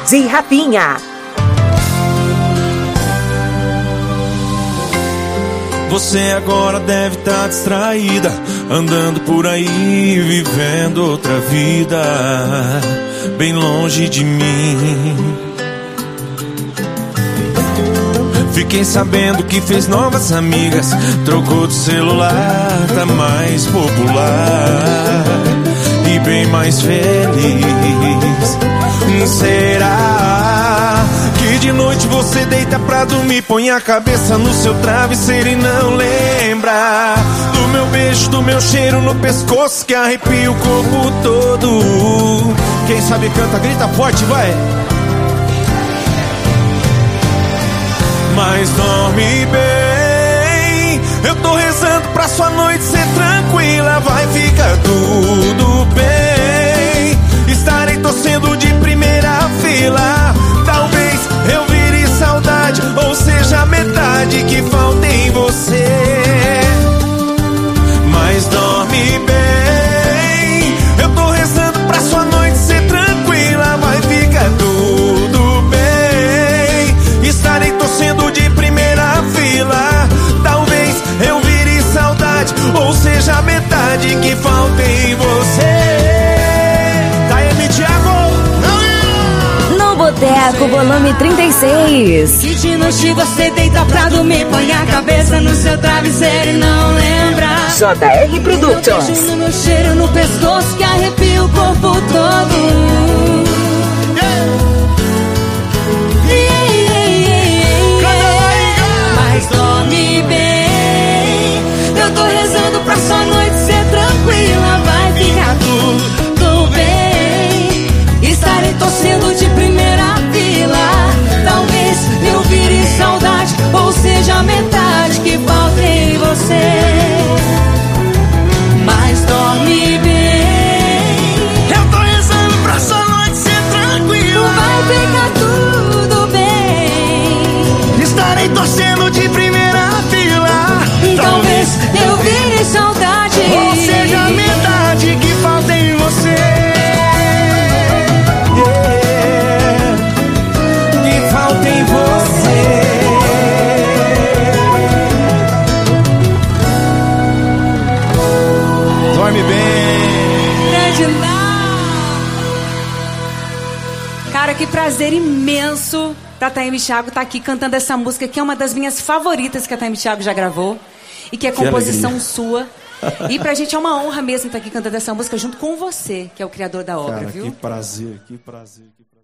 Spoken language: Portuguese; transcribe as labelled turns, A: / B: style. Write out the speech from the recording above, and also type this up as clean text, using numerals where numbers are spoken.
A: DJ Rafinha.
B: Você agora deve estar distraída, andando por aí, vivendo outra vida, bem longe de mim. Fiquei sabendo que fez novas amigas, trocou de celular, tá mais popular e bem mais feliz. Será que de noite você deita pra dormir, põe a cabeça no seu travesseiro e não lembra do meu beijo, do meu cheiro no pescoço que arrepia o corpo todo? Quem sabe canta, grita forte, vai! Mas dorme bem, eu tô rezando pra sua noite ser tranquila. Vai ficar tudo bem, estarei torcendo de primeira fila. Talvez eu vire saudade, ou seja a metade que falta em você. Mas dorme bem, eu tô rezando pra sua noite ser tranquila. Vai ficar tudo bem, estarei torcendo de primeira fila. Talvez eu vire saudade, ou seja a metade que falta em você. Taeme Thiago.
A: No Boteco, volume 36.
C: Que de noite você deita pra dormir, põe a cabeça no seu travesseiro e não lembra
A: JR Productions.
C: Beijo no meu cheiro no pescoço que arrepia o corpo todo. Mas dorme bem, eu tô rezando pra sua noite ser tranquila. Vai ficar tudo bem, estarei torcendo de primeira fila. Talvez eu vire saudade, ou seja a metade que falta em você. Mas dorme bem,
B: Eu tô rezando pra sua noite ser tranquila.
C: vai ficar tudo bem,
B: Estarei torcendo de primeira fila.
C: e talvez eu vire saudade,
B: ou seja a metade que falta em você. Yeah, que falta em você. Dorme bem.
C: grande lá. Cara, que prazer imenso da Taeme Thiago tá aqui cantando essa música, que é uma das minhas favoritas que a Taeme Thiago já gravou e que é composição
B: alegria.
C: sua. E pra gente é uma honra mesmo estar aqui cantando essa música junto com você, que é o criador da obra,
B: Cara,
C: viu?
B: que prazer, que prazer, que prazer.